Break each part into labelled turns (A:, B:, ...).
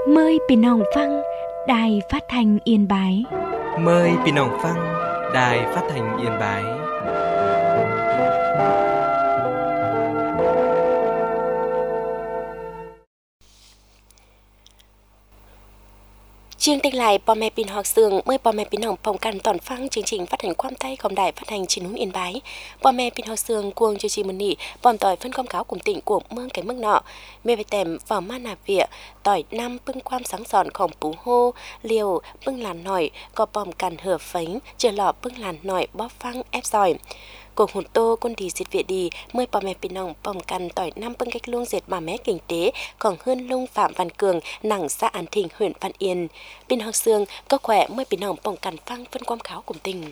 A: Mờiพี่น้องฟังđài phát thanh Yên Bái.
B: Mời พี่น้องฟัง Đài Phát thanh Yên Bái.
C: Chương trình lại bò mẹ pin học sường mời bò mẹ pin hồng phòngกันtoàn phăng chương trình phát hành quam tayของđài phát hành chín núi Yên Bái. Bò mẹ pin học sường cuồng chương trình mần nỉ bòn tỏi phân công cáo cùng tỉnh của mương cái mức nọ. Mẹ về tèm vào ma nà vịa tỏi năm bưng quam sáng sònของpú hô liều bưng làn nổi có bòm cằn hở phánh chờ lọ bưng làn nổi bóp phăng ép giỏi. Cuộc hụt tô con đi diệt viện đi mời bò mẹ pin nòng bòm cằn tỏi năm bưng cách luông diệt bà mẹ kinh tế còn hơn lung Phạm Văn Cường nặng xã An Thịnh huyện Văn Yên. Pin học sương có khỏe mời pin nòng bòm cằn phăng phân quam kháo cùng tình.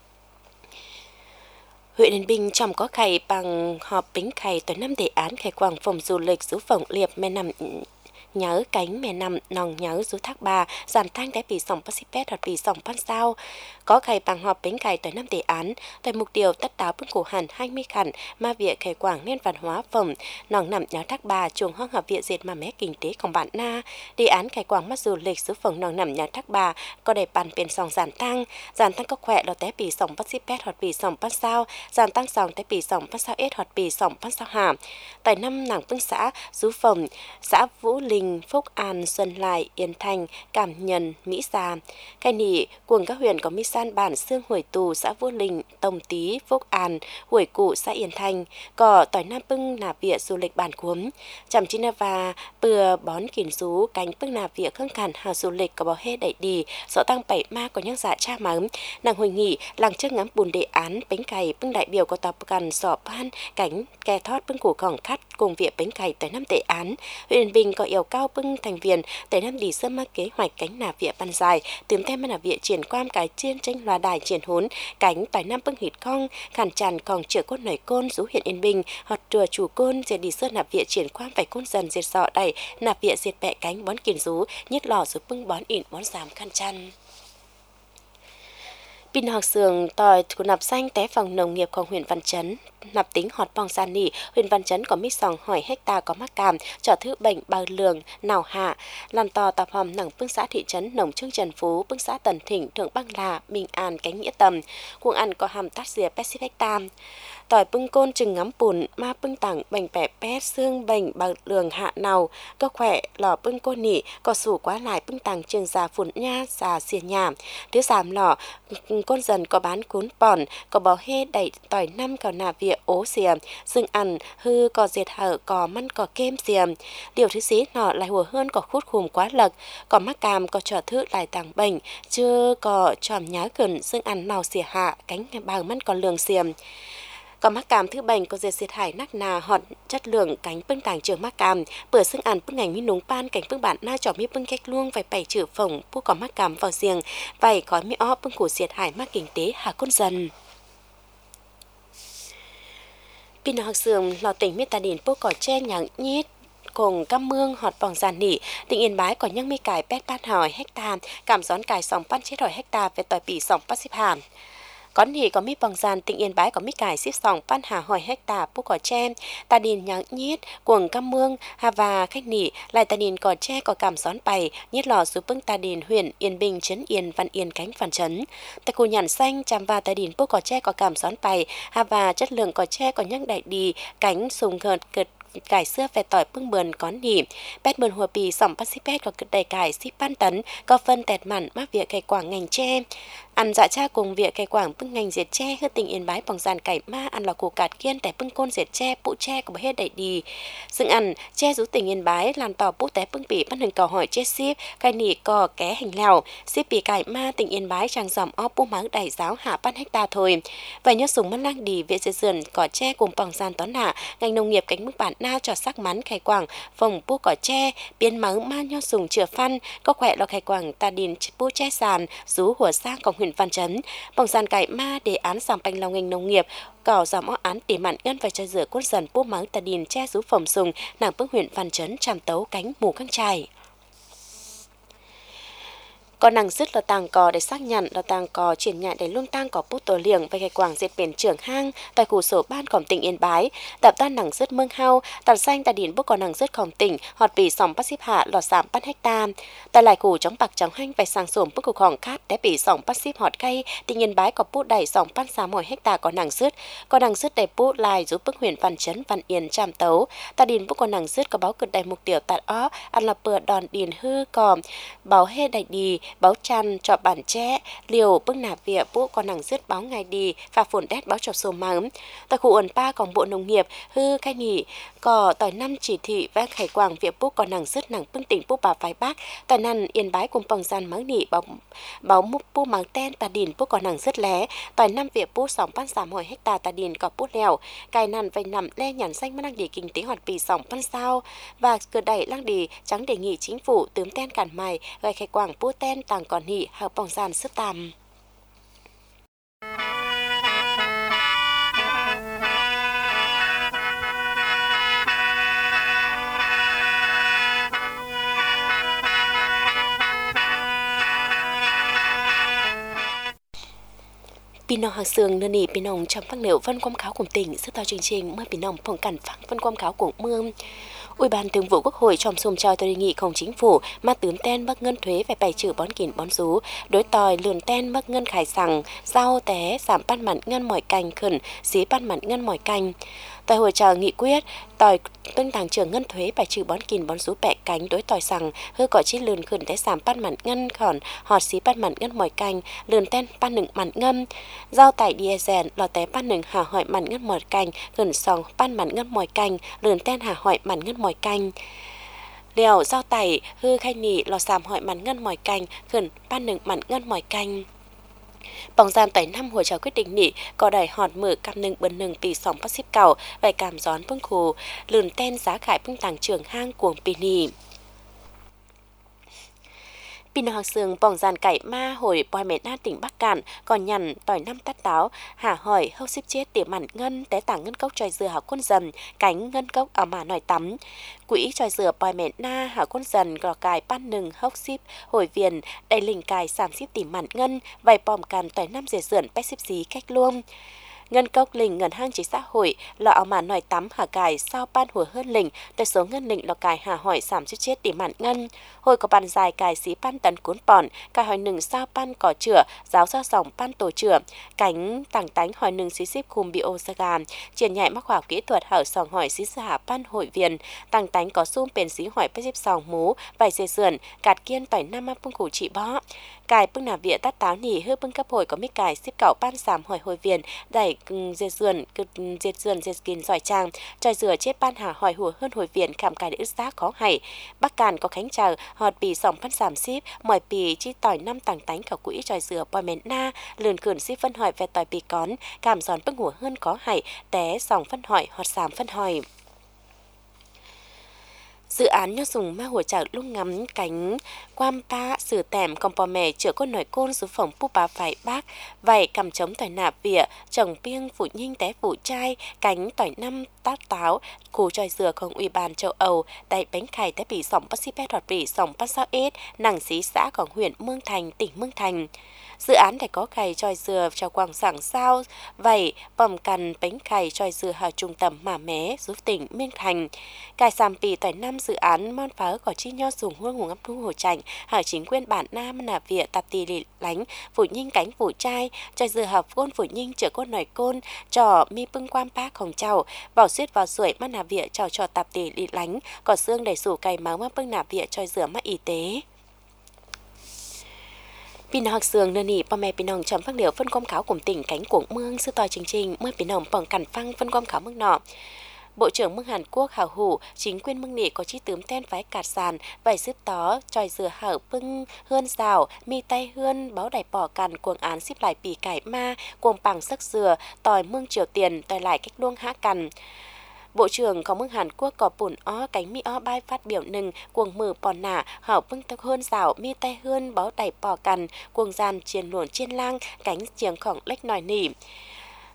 C: Huyện Yên Bình trong có khải bằng họp bính khải tối năm đề án khai quảng phòng du lịch số phòng liệp mẹ nằm nhớ cánh mẹ nằm nòng nhớ số thác bà giảm thang đáy bị sòng Pacific hoặc bị sòng Pan sao có khai bằng họp bính khải tối năm đề án tại mục tiêu tất đáo bưng cổ hẳn 20 khẩn mà việc khai quảng nên văn hóa phẩm nòng nằm nhớ thác bà chuồng hoang hợp viện diệt mà mẹ kinh tếของbạn na đề án khai quảng mắt du lịch số phòng nòng nằm nhớ thác bà có để bàn biển sòng giảm tăng có khỏe là té bị sòng Pacific hoặc bị sòng Pan sao giảm tăng sòng té bị sòng Pan sao S hoặc bị sòng Pan sao hàm tại năm nàng bưng xã số phòng xã Vũ Linh Phúc An, Xuân Lại, Yên Thành, Cảm Nhân, Mỹ Sa. Cái nỉ, cuồng các huyện có Mỹ San bản Sương Huổi Tù, xã Vũ Linh, Tông Tý, Phúc An, Huổi Cụ, xã Yên Thành, có tỏi Nam Bưng nà vịa du lịch bản cuống. Chằm chi và bừa bón kìm rú, cánh bưng nà vịa khương cản hào du lịch có bò hê đẩy đi, rõ tăng bảy ma có nhắc dạ cha mắm. Nàng hồi nghỉ, làng trước ngắm bùn đề án, bánh cày, bưng đại biểu có tòa cần sọ ban, cánh, ke thoát bưng củ cỏng khắt, cùng vịa bánh cày tới năm đề án. Huyện Yên Bình có yêu cao bưng thành viên tới năm đi sơ mắc kế hoạch cánh nà vịa ban dài tìm thêm nà vịa triển quan cái chiên tranh loa đài triển hốn cánh tại năm bưng hít con khản tràn còn chữa cốt nổi côn rú huyện Yên Bình hoặc chùa chủ côn diệt đi sơ nà vịa triển quan phải côn dần diệt sọ đầy nà vịa diệt bẹ cánh bón kiền rú nhất lò rú bưng bón ỉn bón giảm khăn chăn. Pin học sường tỏi của nạp xanh té phòng nông nghiệp của huyện Văn Chấn nạp tính họt bong san nỉ huyện Văn Chấn có mít sòng hỏi hecta có mắc càm trở thứ bệnh bao lường nào hạ làm tò tập hòm nặng bưng xã thị trấn nồng trương Trần Phú bưng xã Tần Thịnh thượng Băng Là Bình An cánh nghĩa tầm cuồng ăn có hàm tát dìa Pacific tam tỏi bưng côn chừng ngắm bùn ma bưng tặng bệnh bẻ pét xương bệnh bao lường hạ nào có khỏe lò bưng côn nỉ có sủ quá lại bưng tặng trường già phun nha già xìa nhà thứ giảm lò côn dần có bán cuốn bòn có bò hê đẩy tỏi năm có nà vịa ố xìa rừng ăn hư có diệt hở có măn có kem xìa điều thứ xí nọ lại hùa hơn có khút khùm quá lật có mắc cam có trò thứ lại tàng bệnh chưa có tròm nhá gần rừng ăn nào xìa hạ cánh bằng măn có lường xìa có mắc cam thứ bệnh có diệt hải nắc nà hòn chất lượng cánh bưng tàng trường mắc cam bữa xương ăn bưng ngành mi núng pan cánh bưng bạn na trò mi bưng cách luông phải bảy chữ phồng pu có mắc cam vào giềng vảy khói mi ó bưng củ diệt hải mắc kinh tế hà côn dần. Pin học sường lò tỉnh miết tà điển pu cỏ tre nhàng nhít cùng cam mương họt vòng giàn nỉ tỉnh Yên Bái có nhăng mi cải pet pan hỏi hecta cảm gión cải sòng pan chết hỏi hecta về tỏi pỉ sòng pan xếp hàm có nỉ có mi bằng giàn tỉnh Yên Bái có mi cải xếp sòng pan hà hỏi hecta pu cỏ tre tà điển nhàng nhít cuồng cam mương hà và khách nỉ lại tà điển cỏ tre có cảm gión bày nhít lò xuống bưng tà điển huyện Yên Bình trấn Yên Văn Yên cánh Văn Trấn tại khu nhàn xanh chạm và tà điển pu cỏ tre có cảm gión bày hà và chất lượng cỏ tre có nhăng đại đi cánh sùng gợt cực cải xưa về tỏi bưng bườn có nỉ bét bườn hùa bì sòng Pacific có cực đầy cải xíp pan tấn có phân tẹt mặn mắc việc cày quảng ngành tre ăn dạ cha cùng việc cày quảng bưng ngành diệt tre hư tình Yên Bái bằng dàn cải ma ăn lò củ cạt kiên tại bưng côn diệt tre bụ tre của hết đẩy đi dựng ăn tre rú tình Yên Bái làm tỏ bút té bưng bỉ bắt hình cầu hỏi chết ship cài nỉ cò ké hành lèo ship bì cải ma tình Yên Bái trang dòm ó bú máng đẩy giáo hạ pan hecta thôi vậy nhớ súng mắt lang đi viện diệt sườn cỏ tre cùng bằng dàn tón hạ ngành nông nghiệp cánh mức bản na cho sắc mắn khai quảng phòng bú cỏ tre biến máng ma nho sùng chừa phân có khỏe lò khai quảng ta điền bú tre sàn rú hùa sang cộng huyện Văn Chấn bằng dàn cải ma đề án giảm bành lòng ngành nông nghiệp cỏ giảm ó án để mặn ngân và cho rửa cốt dần bú máng ta điền che rú phòng sùng nàng bước huyện Văn Chấn tràm tấu cánh mù căng trài có năng dứt là tàng cò để xác nhận là tàng cò triển nhận để luôn tang có bút tổ liềng về cái quảng diệt biển trưởng hang tại khu số ban cổng tỉnh Yên Bái tập tan năng dứt mương hao tập xanh tại điển bút có năng dứt cổng tỉnh họt bị sòng bắt xếp hạ lọt giảm bắt hecta tại lại khu chống bạc chống hanh về sang sổm bút cục hỏng cát để bị sòng bắt xếp họt cây tỉnh Yên Bái có bút đẩy sòng bắt xa mỗi hecta có năng dứt để bút lại giúp bức huyện Văn Chấn Văn Yên Tràm Tấu tại điển bút có năng dứt có báo cực đầy mục tiêu tại ó ăn là bừa đòn điền hư còm báo hê đại đi báo chăn cho bản trẻ liều bưng nạp vỉa bố còn năng dứt báo ngày đi và phồn đét báo cho số mắm tại khu ẩn ba còn bộ nông nghiệp hư khai nhị có tỏi năm chỉ thị và khải quảng vỉa bố còn năng dứt năng bưng tỉnh bố bà phái bác tại năn Yên Bái cùng bằng gian mắng nị báo múc bố mắng ten tà điền bố còn năng dứt lé tỏi năm vỉa bố sòng ban giảm hồi hecta tà điền có bút lèo cài năn vây nằm le nhàn xanh năng đi kinh tế hoạt bị sòng ban sao và cửa đẩy lăng đi trắng đề nghị chính phủ tướm ten cản mày gây khải quảng bố ten tàng còn nị hợp bằng gian sức tàm Pinong hàng sương nơi nỉ Pinong trong phát liệu phân quang cáo cùng tỉnh sức to chương trình mới Pinong phòng cảnh phăng phân quang cáo của mương Ủy ban Thường vụ Quốc hội trong xung trao đề nghị không chính phủ mà tướm ten mất ngân thuế về bày trừ bón kín bón rú đối tòi lườn ten mất ngân khải sằng rau té giảm ban mặn ngân mỏi canh khẩn xí ban mặn ngân mỏi canh tại hội trào nghị quyết tòi tương tàng trưởng ngân thuế bài trừ bón kín bón rú bẹ cánh đối tòi sằng hư gọi chi lườn khẩn té giảm ban mặn ngân khòn họt xí ban mặn ngân mỏi canh lườn ten ban nựng mặn ngâm rau tại diesel lò té ban nựng hà hỏi mặn ngân mỏi canh khẩn sòng ban mặn ngân mỏi canh lườn ten hà hỏi mặn ngân mỏi canh liều rau tẩy hư khai nỉ lò sàm hỏi mặn ngân mỏi canh khẩn ban nựng mặn ngân mỏi canh Bóng gian tại năm hồi trào quyết định nị có đẩy họt mở cam nừng bần nừng tỷ sòng bắt xếp cầu vài cảm gión bưng khù lườn ten giá khải bưng tàng trường hang cuồng pì nị Pin Hoàng Sương bỏng dàn cải ma hồi bòi mẹ na tỉnh Bắc Cạn còn nhằn tỏi năm tát táo hả hỏi hâu xếp chết tiệm mặn ngân té tảng ngân cốc tròi dừa hảo quân dần cánh ngân cốc ở mà nòi tắm quỹ tròi dừa bòi mẹ na hảo quân dần gò cài ban nừng hốc xếp hồi viền đầy lình cài sàm xếp tỉ mặn ngân vài bòm càn tỏi năm dề sườn pét xếp xí cách luôn ngân cốc lình ngân hang chỉ xã hội lọ ảo mà nòi tắm hà cài sao ban hùa hơn lình tới số ngân lình lọ cài hà hỏi sàm xếp chết tỉ mặn ngân hồi có bàn dài cài xí ban tấn cuốn bòn cài hỏi nừng sao ban cỏ chửa giáo ra sòng ban tổ chửa cánh tàng tánh hỏi nừng xí xếp khum bị ô sa gà triển nhạy mắc khoa học kỹ thuật hở sòng hỏi xí giả ban hội viên tàng tánh có xung bền xí hỏi bếp xếp sòng mú vài dây sườn cạt kiên tỏi năm bưng củ trị bó cài bưng nà vía tát táo nỉ hư bưng cấp hồi có mít cài xếp cậu ban sàm hỏi hội viên đẩy dệt sườn dệt kín giỏi trang tròi dừa chết ban hà hỏi hùa hơn hội viên khảm cài để ức giá khó hay Bắc Cạn có khánh chờ họt bì sòng ban sàm xếp mỏi bì chi tỏi năm tàng tánh khảo quỹ tròi dừa bòi mến na lườn khẩn xếp phân hỏi về tỏi bì cón cảm giòn bưng hùa hơn có hay té sòng phân hỏi họt sàm phân hỏi dự án nhớ dùng ma hùa chảo lúc ngắm cánh quam pa sử tèm còn bò mè chữa con nổi côn xuống phòng pu bà phải bác vậy cầm chống tỏi nạp vỉa trồng piêng phụ nhinh té phụ trai cánh tỏi năm tát táo khu tròi dừa không ủy ban châu Âu đại bánh khải té bị sòng bắt xếp hoặc bị sòng bắt sao ết nàng xí xãของhuyện Mương Thành tỉnh Mương Thành dự án để có khải tròi dừa cho quảng sảng sao vậy bầm cằn bánh khải tròi dừa hào trung tâm mà mé giúp tỉnh Mương Thành cải sàm pì tỏi năm dự án mon pháo có chi nho dùng hương ngủ ngắm thu hồ chảnh hảo chính quyền bản nam nà vỉa tạp tì lì lánh phủ nhinh cánh phủ trai tròi dừa học côn phủ nhinh chở côn nổi côn trò mi bưng quan pa không chào bảo xuyết vào sưởi mắt nà vỉa trò tạp tì lì lánh có xương đầy sủ cày máu mắt bưng nà vỉa tròi dừa mắt y tế Pin học sương nơi nỉ bà mẹ Pinong chấm phát liệu phân công cáo cùng tỉnh cánh cuồng mương sư tòi chương trình mới Pinong bằng cản phăng phân công cáo mức nọ Bộ trưởng Mương Hàn Quốc hảo hủ chính quyền Mương Nỉ có chi tướm ten phái cạt sàn vài xếp tó tròi dừa hảo bưng hươn rào mi tay hươn báo đẩy bỏ càn cuồng án xếp lại bì cải ma cuồng bằng sắc dừa tòi Mương Triều Tiền tòi lại cách luông hã cằn Bộ trưởng có Mương Hàn Quốc có bùn ó cánh mi ó bay phát biểu nừng cuồng mở bò nả hảo bưng tắc hơn rào mi tay hơn báo đẩy bỏ cằn cuồng gian chiên luồn chiên lang cánh chiếng khổng lách nòi nỉ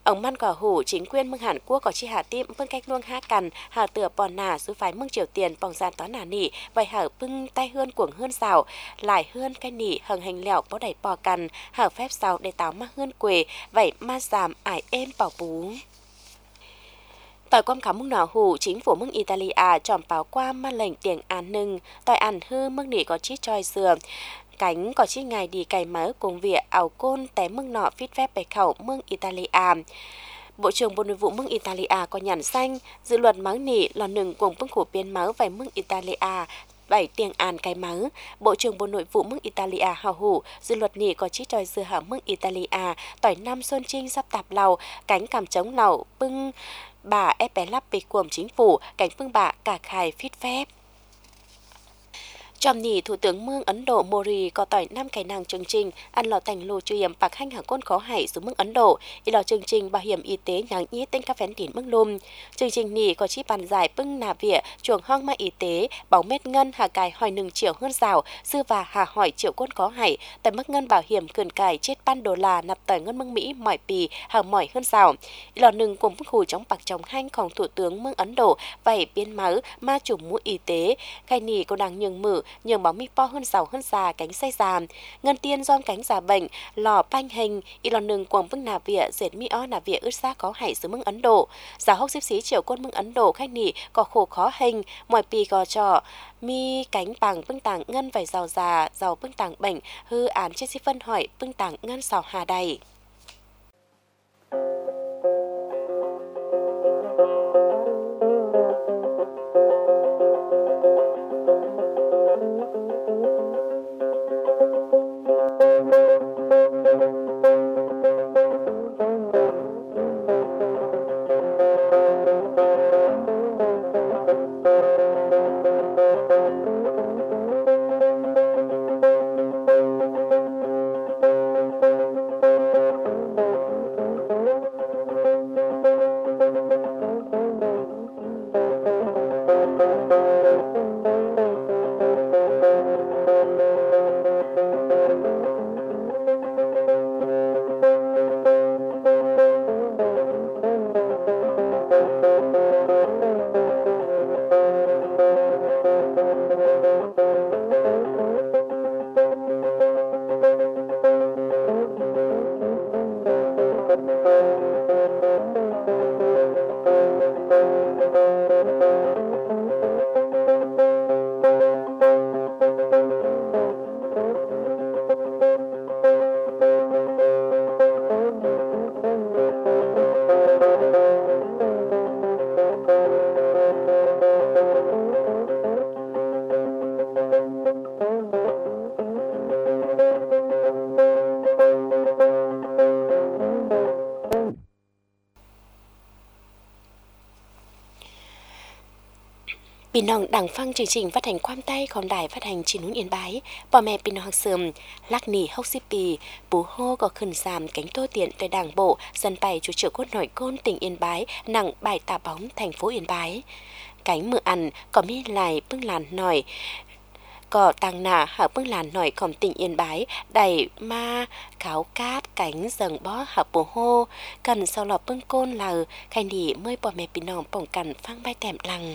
C: ông man cỏ hủ chính quyền mương Hàn Quốc có chi hà tim phương cách luông ha cằn hà tựa bòn nà số phái mương Triều Tiền bỏng gian toán nà nỉ vậy hở bưng tay hơn cuồng hơn xào lại hơn cái nỉ hằng hành lẹo bó đẩy bò cằn hở phép xào để táo ma hơn quề vậy ma giảm ải êm bảo bú. Tỏi quam khám mương nọ hủ chính phủ mương Italia chọn báo qua ma lệnh tiền an nưng tỏi ăn hư mương nỉ có chi choi dừa cánh có chi ngày đi cày mớ cùng việc ảo côn té mương nọ phít phép bày khẩu mương Italia. Bộ trưởng Bộ Nội vụ mương Italia có nhắn xanh dự luật mắng nỉ lò nừng cùng phương khổ biên máu về mương Italia bảy tiền an cái máu. Bộ trưởng Bộ Nội vụ mương Italia hào hủ dự luật nỉ có chi tròi dừa hở mương Italia tỏi năm xuân trinh sắp tạp lầu cánh cảm chống lầu bưng bà ép bé lắp bịch cuồng chính phủ cánh phương bà cả khai phít phép. Trong nỉ Thủ tướng mương Ấn Độ Modi có tỏi 5 cái nàng chương trình ăn lò thành lô chủ hiểm bạc hanh hàng côn khó hại xuống mương Ấn Độ y lò chương trình bảo hiểm y tế nháng ý tên các phén tín mương lùm. Chương trình nỉ có chi bàn giải bưng nà vỉa chuồng hoang ma y tế bảo mét ngân hà cài hỏi 1 triệu hơn rào sư và hà hỏi triệu côn khó hại tại mức ngân bảo hiểm cường cài chết ban đô la nạp tỏi ngân mương Mỹ mỏi pì hàng mỏi hơn rào y lò nừng cùng khủ chống bạc chống hanhของThủ tướng mương Ấn Độ vậy biên máu ma chủ mũ y tế khai nỉ có đang nhường mử nhường báo mi po hơn giàu hơn già cánh say già ngân tiên do cánh già bệnh lò banh hình y lò nừng quồng vưng nà vỉa dệt mi o nà vỉa ướt xa có hại giữa mương Ấn Độ giáo hốc xếp xí triệu quân mương Ấn Độ khách nỉ có khổ khó hình mọi pì gò trò mi cánh bằng bưng tàng ngân vài giàu già giàu bưng tàng bệnh hư án chết si phân hỏi bưng tàng ngân sào hà đầy. Pin nong đằng phăng chương trình phát hành quam tay còn đài phát hành trên núi Yên Bái bỏ mẹ pin nong sườm lắc nỉ hốc xí pì bú hô có khẩn giảm cánh tô tiện tới đảng bộ dân bày chủ trưởng cốt nội côn tỉnh Yên Bái nặng bài tà bóng thành phố Yên Bái cánh mưa ăn có mi lại bưng làn nổi có tăng nà hở bưng làn nổiของtỉnh Yên Bái đẩy ma kháo cáp cánh dần bó hở bù hô cần sau lọp bưng côn lờ khai nỉ mới bỏ mẹ pin nong bỏng cằn phang bay tèm lằng.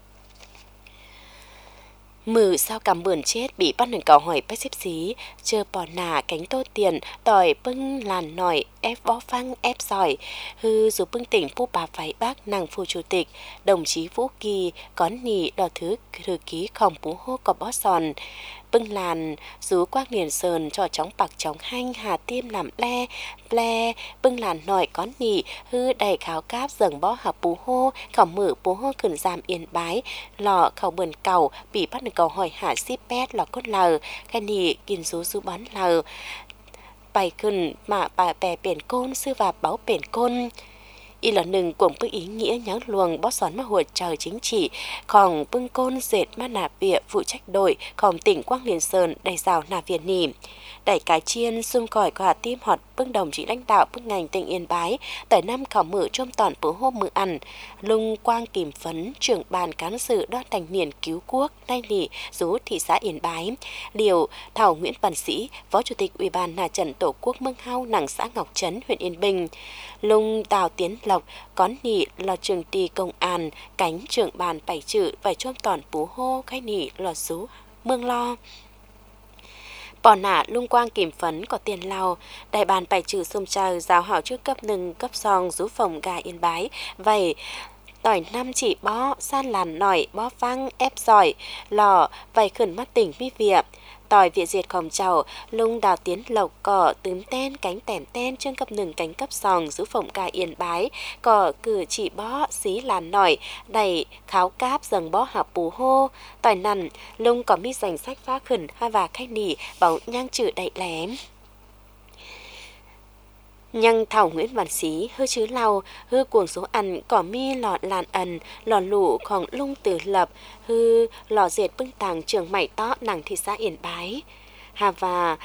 C: Mử sao cầm bườn chết bị bắt nền cầu hỏi bách xếp xí, chờ bỏ nà cánh tô tiền, tỏi bưng làn nổi, ép bó phăng ép giỏi, hư dù bưng tỉnh phu bà phái bác nàng phù chủ tịch, đồng chí Vũ Kỳ, có nì đỏ thứ thư ký khổng bú hô có bó sòn. Bưng làn, rú quác liền sờn cho chóng bạc chóng hanh hà tiêm làm le, bưng làn nổi có nỉ, hư đầy kháo cáp dần bó hợp bú hô, khảo mử bú hô khẩn giảm Yên Bái, lọ khảo bườn cầu, bị bắt được cầu hỏi hạ xếp bét lọ cốt lờ, khai nỉ kiên rú bón lờ, bài khẩn mà bà bè biển côn sư và báo biển côn. y là nừng cuồng bưng ý nghĩa nhớ luồng bó xón mà hùa trời chính trị, còn bưng côn dệt mà nà vịa phụ trách đội, còn tỉnh Quang Liên Sơn đầy rào nà Việt nỉ. Đẩy cái chiên xung còi quả tim họt bưng đồng chí lãnh đạo bưng ngành tỉnh Yên Bái tại năm khảo mự trong toàn bố hôm mự ăn lung Quang Kìm Phấn trưởng ban cán sự đoan thành niên cứu quốc nay nỉ rú thị xã Yên Bái điều Thảo Nguyễn Văn Sĩ phó chủ tịch ủy ban Nà Trận Tổ quốc Mương Hau nặng xã Ngọc Trấn huyện Yên Bình lung Tào Tiến Lộc có nỉ là trường ty công an cánh trưởng ban bảy chữ vài trong toàn bố hô khai nỉ là rú Mương Lo bỏ nả lung Quang Kìm Phấn có tiền lao đại bàn bài trừ xung trào giáo hảo trước cấp nừng cấp song rú phòng gà Yên Bái vậy tỏi năm chỉ bó san làn nỏi bó văng ép giỏi lò vậy khẩn mắt tỉnh mi việc tỏi việt diệt khổng trào lung Đào Tiến Lộc cỏ tướm ten cánh tẻn ten trên cấp nừng cánh cấp sòng rú phòng gà Yên Bái cỏ cử chỉ bó xí làn nỏi đầy kháo cáp dần bó hạp bù hô tỏi nằn lung có mi dành sách phá khẩn ha và khách nỉ bảo nhang chữ đậy lém nhăng Thảo Nguyễn Văn Sĩ hư chứ lau hư cuồng số ăn cỏ mi lọ làn ẩn lò lụของlung Tử Lập hư lò diệt bưng tàng trường mảy tó nàng thị xã Yên Bái hà và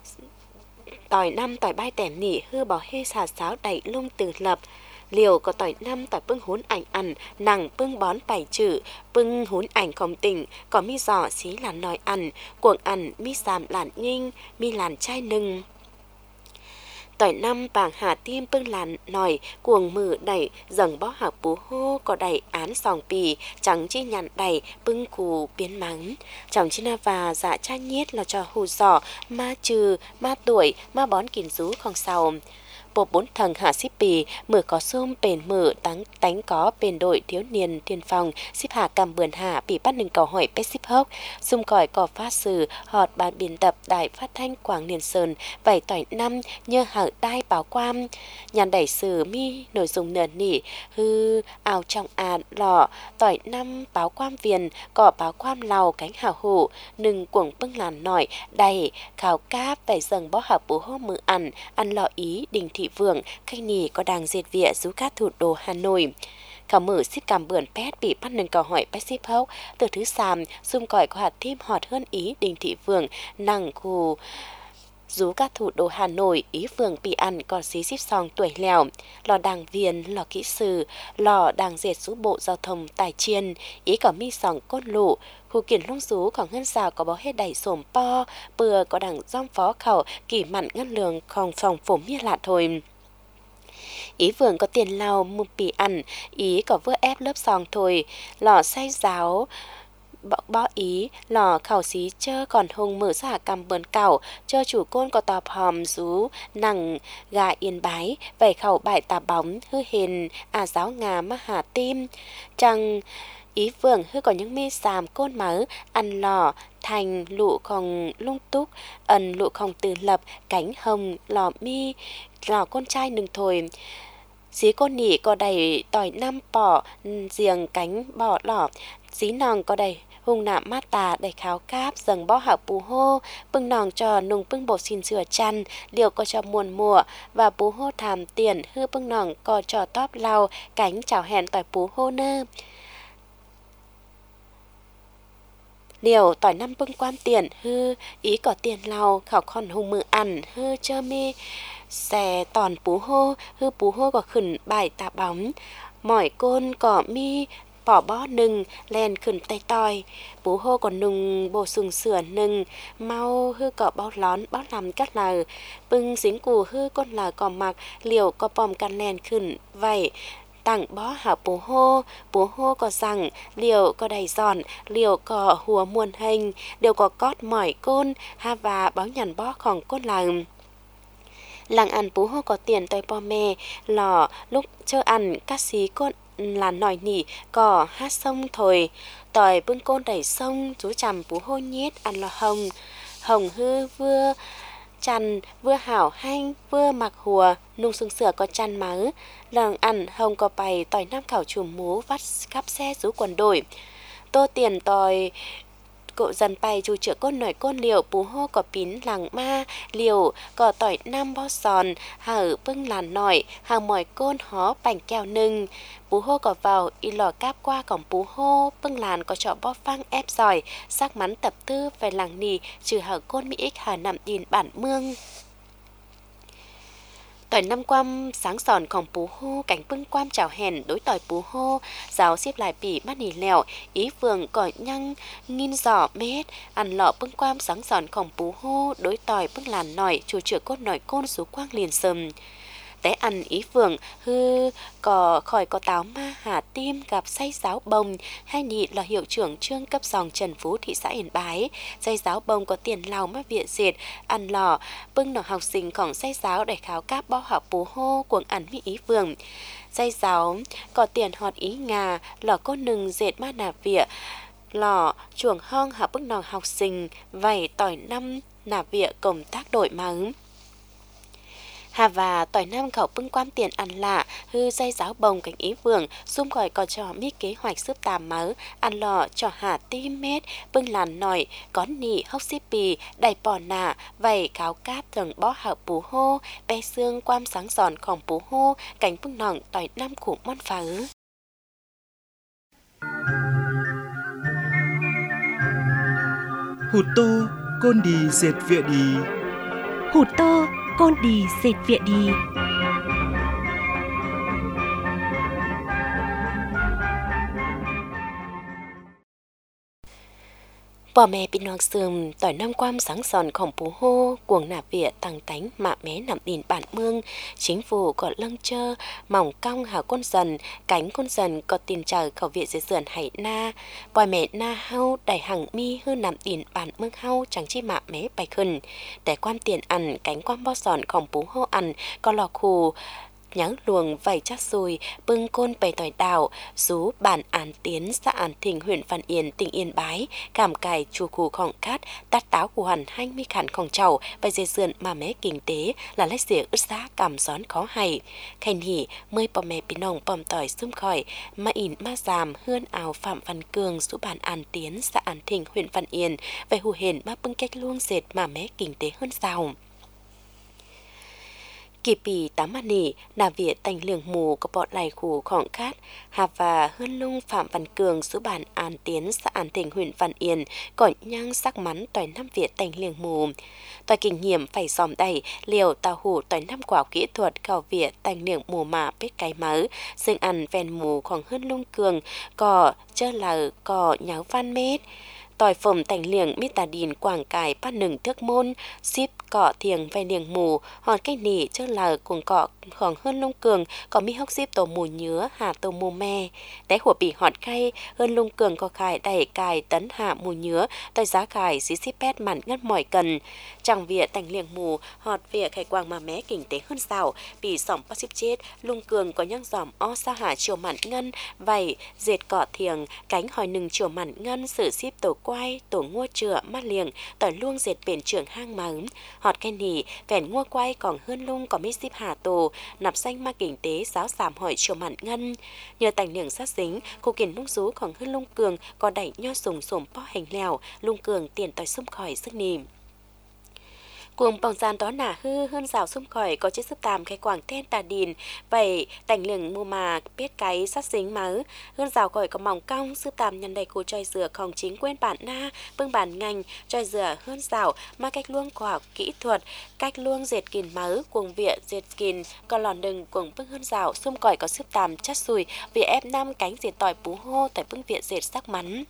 C: tỏi năm tỏi bay tẻm nỉ hư bảo hê xà sáo đẩy lung Tử Lập liều có tỏi năm tỏi bưng hún ảnh ăn nàng bưng bón bảy chữ bưng hún ảnh không tỉnh có mi giỏ xí làn nòi ăn cuồng ăn mi sàm làn nghinh mi làn chai nừng tỏi năm bảng hà tim bưng làn nòi cuồng mử đẩy dần bó hạc bú hô có đẩy án sòng pì chẳng chi nhằn đẩy bưng cù biến mắng chẳng chi na và dạ cha nhiết là cho hù giỏ ma trừ ma tuổi ma bón kín rú không sao bộ bốn thằng hạ xíp pì mử có xôm bền mử tánh có bền đội thiếu niên tiên phòng xíp hạ cầm bườn hạ bị bắt nừng cầu hỏi bé xíp hốc xung còi cò phát sử họt bàn biên tập đại phát thanh Quảng Liên Sơn vảy tỏi năm nhơ hở đai báo quam nhàn đẩy sử mi nội dung nền nỉ hư ảo trong lọ tỏi năm báo quam viền cỏ báo quam lào cánh hào hủ nừng cuồng bưng làn nổi đầy khảo cáp vảy dần bó hợp bố hô mự ăn lọ ý đình thị vượng khách nỉ có đàng diệt vịa rú cát thủ đô Hà Nội khảo mở xích cảm bươn pet bị bắt nâng cầu hỏi pet xíp hốc từ thứ sàm xung còi có hạt thêm họt hơn ý đình thị vượng năng khu rú các thủ đô Hà Nội ý phường bị ăn còn xí xíp song tuổi lèo lò đàng viên lò kỹ sư lò đàng diệt rú bộ giao thông tài chiên ý có mi sòng cốt lụ khu kiển lung rú còn ngân xào có bó hết đẩy sổm po bừa có đằng dòng phó khẩu kỳ mặn ngân lường còn phòng phổ miết lạ thôi ý vườn có tiền lao một bị ăn ý có vữa ép lớp sòng thôi lò say giáo bó ý lò khảo xí chơ còn hùng mở xả cầm bờn cảo chơ chủ côn có tọp hòm rú nằng gà Yên Bái vẩy khẩu bại tà bóng hư hình giáo ngà mà hà tim chẳng ý vườn hư có những mi sàm côn mớ ăn lò thành lụ còn lung túc ẩn lụ còn Từ Lập cánh hồng lò mi lò con trai nừng thồi dí con nỉ có đầy tỏi năm bỏ giềng cánh bỏ lỏ dí nòng có đầy hùng nạm mát tà đầy kháo cáp dần bó hảo bú hô bưng nòng cho nùng bưng bột xin sửa chăn liều có cho muôn mùa và bú hô thàm tiền hư bưng nòng có cho tóp lau cánh chào hẹn tỏi bú hô nơ liều tỏi năm bưng quan tiền hư ý có tiền lau khảo con hùng mự ăn hư chơ mi xe tòn bú hô hư bú hô có khẩn bài tạ bóng mỏi côn có mi bỏ bó nừng len khẩn tay tòi bú hô còn nùng bồ sừng sửa nừng mau hư có bao lón bao làm cắt lờ bưng dính cù hư con lờ có mặc liều có bòm can len khẩn vậy tặng bó hảo bú hô có rằng liều có đầy giòn liều có hùa muôn hình đều có cót mỏi côn ha và báo nhằn bóของcôn làng làng ăn bú hô có tiền tới bò mè lò lúc chơi ăn các xí côn là nòi nỉ cỏ hát sông thổi tỏi bưng côn đẩy sông chú chằm bú hô nhét ăn lò hồng hồng hư vừa chăn vừa hảo hanh vừa mặc hùa nung sương sửa có chăn mớ làng ăn hồng có bày tỏi năm khảo chùm mú vắt khắp xe rú quần đổi tô tiền tỏi cộ dần bay chu chữa côn nổi côn liều bú hô có pín làng ma liều có tỏi nam bó sòn hở bưng làn nổi hàng mỏi côn hó bành keo nưng bú hô có vào y lò cáp qua cổng bú hô bưng làn có trọ bó phăng ép giỏi sắc mắn tập tư về làng nì trừ hở côn mỹ ích hà nằm điền bản mương. Tỏi năm quăm sáng sònของปูโฮcảnh bưng quam chào hèn đối tỏiปูhô giáo xếp lại bỉ mắt nỉ lèo ý phường cỏi nhăng nghìn giỏ mét ăn lọ bưng quam sáng sònของปูโฮđối tỏi bưng làn nổi chủ chữa cốt nổi côn số quang liền sầm té ăn ý phường hư có khỏi có táo ma hà tim gặp say giáo bông hai nhị là hiệu trưởng trương cấp dòng Trần Phú thị xã Yên Bái say giáo bông có tiền lào mà viện diệt ăn lò bưng nọ học sinhของsay giáo để khảo cáp bao học bố hô cuồng ăn mỹ ý phường say giáo có tiền họt ý ngà lò cô nừng dệt ma nà vịa lò chuồng hong học bưng nọ học sinh vảy tỏi năm nà vịa công tác đội mắng Hà và tỏi nam khẩu bưng quam tiền ăn lạ hư dây giáo bồng cảnh ý vườn xung gọi có trò mi kế hoạch giúp tàm máu ăn lò trò hà tim mét bưng làn nổi có nỉ hốc xí pì đầy bò nạ vầy cáo cáp thường bó hạo bú hô be xương quam sáng giònของbú hô cảnh bưng nòng tỏi nam củ món phá
D: Hụt tô côn đi dệt vịa đi
A: Hụt tô côn đi dệt vịa đi.
C: Bỏ mẹ bị nọc sườm tỏi năm quam sáng sònของbú hô cuồng nạp vịa tăng tánh mạ mé nằm đìn bản mương chính phủ có lâng chơ mỏng cong hào côn dần cánh côn dần có tiền trời khẩu viện dưới sườn hải na bòi mẹ na hao đẩy hàng mi hư nằm đìn bản mương hao chẳng chi mạ mé bày khẩn để quan tiền ăn cánh quam bao sònของbú hô ăn có lò khù nháng luồng vẩy chắc rồi bưng côn bày tỏi đảo rú bản án tiến xã án thình huyện Văn Yên tỉnh Yên Bái cảm cài chùa cù khổng cát tát táo của hẳn hanh mi khản khổng chầu và dây dườn mà mé kinh tế là lách rỉa ướt giá cảm gión khó hay khay nỉ mơi bò mẹ bị nòng bòm tỏi xung khỏi mà ỉn ma giảm hươn ảo Phạm Văn Cường rú bản án tiến xã án thình huyện Văn Yên về hù hền mà bưng cách luông dệt mà mé kinh tế hơn sao kỳ bì tám anh nỉ nà viện tành liềng mù có bọt lầy khủ khỏng cát hà và hươn lung Phạm Văn Cường số bản an tiến xã an tỉnh huyện Văn Yên cõi nhang sắc mắn tỏi năm viện tành liềng mù tỏi kinh nghiệm phải xòm đầy liều tàu hủ tỏi năm quả kỹ thuật khảo viện tành liềng mù mà biết cái mớ dương ăn ven mù khoảng hươn lung cường cò chơ lờ cò nháo van mét tỏi phẩm tành liềng mít tà đìn quảng cải bát nừng thước môn ship cọ thiềng ve liềng mù hòn cây nỉ chơ lờ cuồng cọ khoảng hơn lông cường có mi hốc ship tổ mù nhứa hà tổ mù me té hủa bị hòn cây hơn lông cường có khải đẩy cài tấn hạ mù nhứa tỏi giá cài xí ship pet mặn ngắt mỏi cần chẳng vỉa tành liềng mù họt vỉa khải quàng mà mé kinh tế hơn sao bị sỏng bác ship chết lông cường có nhang giỏm o sa hà chiều mặn ngân vảy dệt cọ thiềng cánh hỏi nừng chiều mặn ngân sử ship tổ quay tổ ngua chữa mát liềng tỏi luông dệt bền trưởng hang mắm họt cây nỉ vẻn ngua quay còn hơn lung có mít ship hà tổ nạp xanh ma kinh tế giáo giảm hỏi chiều mặn ngân nhờ tành liềng sát dính khu kiền nung rú còn hơn lung cường có đẩy nho sùng sổm po hành lèo lung cường tiền tỏi xung khỏi sức nìm cuồng bỏng gian đó nả hư hơn rào xung khỏi có chiếc sức tàm khai quảng tên tà đìn vậy tành liềng mù mà biết cái sát dính mớ hơn rào khỏi có mỏng cong sức tàm nhân đầy cù tròi dừa không chính quên bản na bưng bản ngành tròi dừa hơn rào mà cách luông khoa học kỹ thuật cách luông dệt kìn mớ cuồng viện dệt kìn còn lòn đừng cuồng bưng hơn rào xung khỏi có sức tàm chắt sùi vì ép năm cánh dệt tỏi bú hô tại bưng viện dệt sắc mắn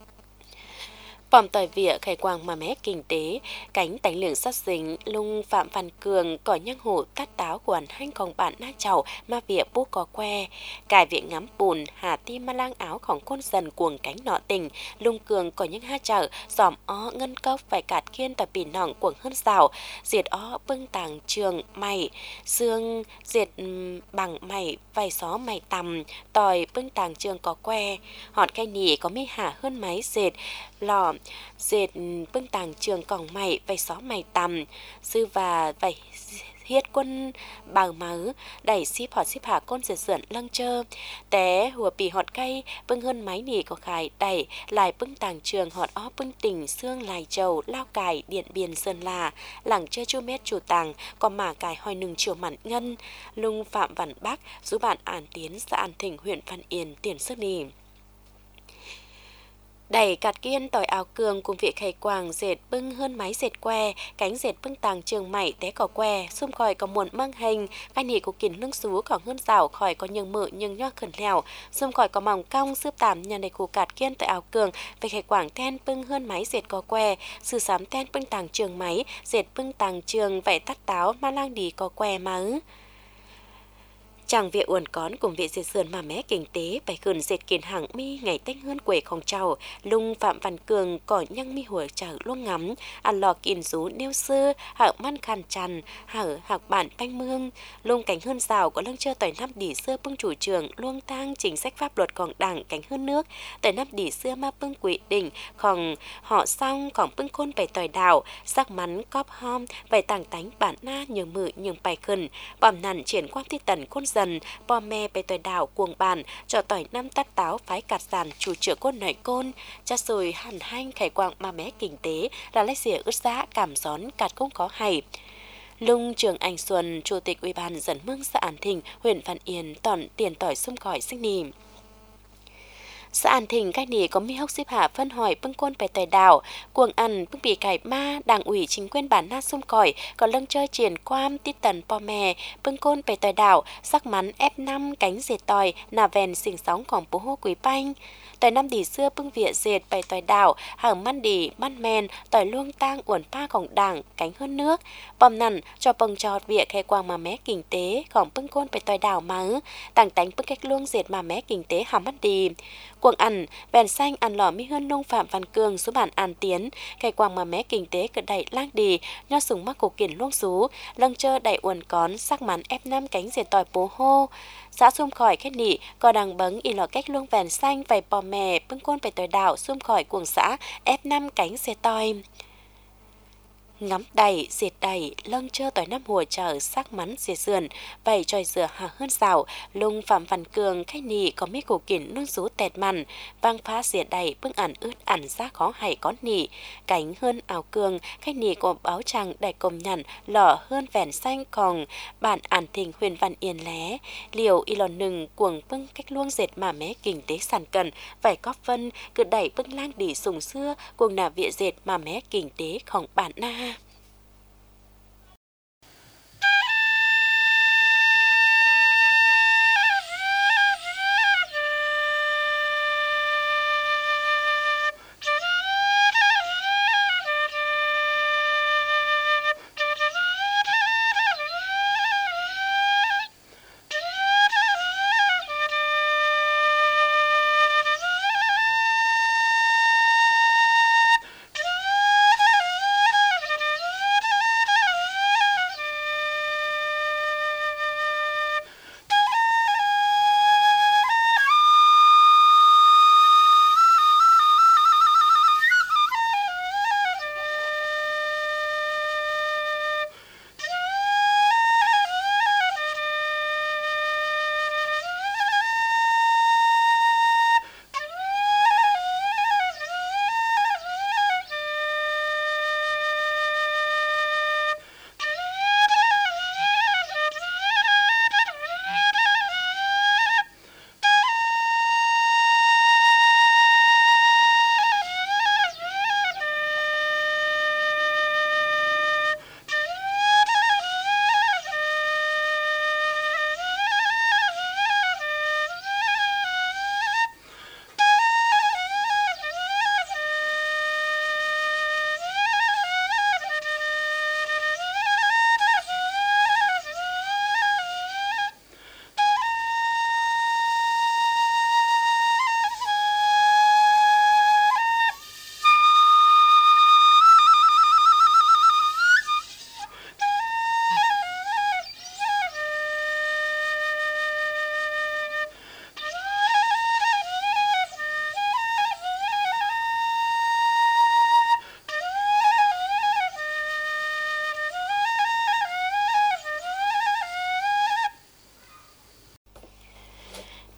C: bòm tỏi vỉa khải quàng mà mé kinh tế cánh tánh liềng sát dính lung Phạm Văn Cường cỏ nhang hổ tát táo của hẳn hanh còn bạn na chầu mà vỉa bút có que cài viện ngắm bùn hà tim ma lang áoของcôn dần cuồng cánh nọ tình lung cường có những ha chở giòm ó ngân cốc phải cạt kiên tỏi bỉ nòng cuồng hơn rào diệt ó bưng tàng trường mày xương diệt bằng mày vài xó mày tầm tỏi bưng tàng trường có que họt cây nỉ có mi hả hơn máy dệt lò dệt bưng tàng trường còng mày vầy xó mày tầm sư và vầy hiết quân bào máu đẩy ship họ ship hạ con dệt sườn lăng chơ té hùa bì họt cây bưng hơn máy nỉ có khải đẩy lại bưng tàng trường họt ó bưng tỉnh xương lài trầu lao cải điện biên sơn là làng chơi chu mét chủ tàng có mà cải hoi nừng chiều mặn ngân lung phạm văn bắc giúp bạn An Tiến xã An Thịnh huyện Văn Yên tiền sức nỉ đẩy cạt kiên tỏi áo cường cùng vị khầy quàng dệt bưng hơn máy dệt que cánh dệt bưng tàng trường mảy té cỏ que xung khỏi có muộn mang hình cái nỉ của kín lưng xú còn hơn rào khỏi có nhường mự nhưng nho khẩn lèo xung khỏi có mỏng cong xướp tạm nhà này của cạt kiên tỏi áo cường vị khầy quàng ten bưng hơn máy dệt có que sư sám ten bưng tàng trường máy dệt bưng tàng trường vậy tắt táo ma lang đi có que máu chàng việc uẩn cón cùng việc dệt sườn mà mé kinh tế phải khẩn dệt kiền hàng mi ngày tách hơn quể không trầu lung phạm văn cường cỏ nhăng mi hùa chở luôn ngắm ăn lò kiền rú nêu xưa hở man khàn tràn hở học bản banh mương lung cảnh hơn rào có lăng chơi tỏi năm đỉ xưa bưng chủ trường luông tang chính sách pháp luật còn đảng cảnh hơn nước tỏi năm đỉ xưa ma bưng quỷ đỉnh còn họ xong còn bưng khôn phải tỏi đảo sắc mắn cóp hom phải tàng tánh bản na nhường mự nhường bài khẩn bòm nằn triển quan thi tần khôn dần bò me bề tỏi đảo cuồng bản cho tỏi năm tát táo phái cạt giàn chủ chữa côn nội côn cha rồi hẳn hanh khải quang ma mé kinh tế là lấy xỉa ướt giá cảm gión cạt không có hay lung trường anh xuân chủ tịch ủy ban dẫn mương xã An Thịnh huyện Văn Yên tòn tiền tỏi xung khỏi sinh nìm xã An Thịnh cách nỉ có mi hốc xếp hạ phân hỏi bưng côn về tỏi đảo cuồng ăn bưng bị cải ma đảng ủy chính quyền bản na xung cỏi còn lưng chơi triển quam tít tần po mè bưng côn về tỏi đảo sắc mắn F5 cánh dệt tỏi nà vèn xình sóngของbố hô quý banh tỏi năm đỉ xưa bưng vịa dệt bày tỏi đảo hàng man đỉ man men tỏi luông tang uẩn paของđảng cánh hơn nước bom nằn cho bông trọt vịa khai quang mà mé kinh tếของbưng côn về tỏi đảo máu tàng tánh bưng cách luông dệt mà mé kinh tế hàng man đỉ cuồng ăn bèn xanh ăn lò mi hơn nông phạm văn cường số bản An Tiến khai quang mà mé kinh tế cỡ đẩy lang đì nho súng mắc cổ kiển luông xú lăng chơ đẩy uẩn cón sắc mắn F5 cánh dệt tỏi bố hô xã xung khỏi kết nị có đằng bấng y lò cách luông bèn xanh vầy bò mè bưng côn về tỏi đảo xung khỏi cuồng xã F5 cánh dệt tỏi ngắm đầy dệt đầy lâng chơ tỏi năm hùa chờ sắc mắn dệt sườn bày tròi dừa hà hơn rào lung phạm văn cường khách nì có mấy cổ kiển luôn rú tẹt mằn vang phá dệt đầy bưng ẩn ướt ẩn ra khó hay có nỉ cánh hơn áo cường khách nì có báo tràng đầy công nhận lỏ hơn vẻn xanh còn bản An Thịnh huyện Văn Yên lé liều y lò nừng cuồng bưng cách luông dệt mà mé kinh tế sản cần phải có phân cứ đẩy bưng lang đỉ sùng xưa cuồng nà vịa dệt mà mé kinh tếของbản na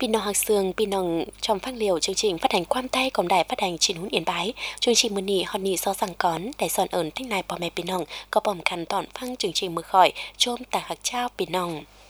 C: Pin nong học sương, pin nong trong phát liều chương trình phát hành quan tay còn đài phát hành trên hún Yên Bái. Chương trình mưa nị hòn nị so rằng cón, đài son ơn thanh này bỏ mẹ pin nong có bom khăn tọn phăng chương trình mưa khỏi, chôm tà hạc trao pin nong.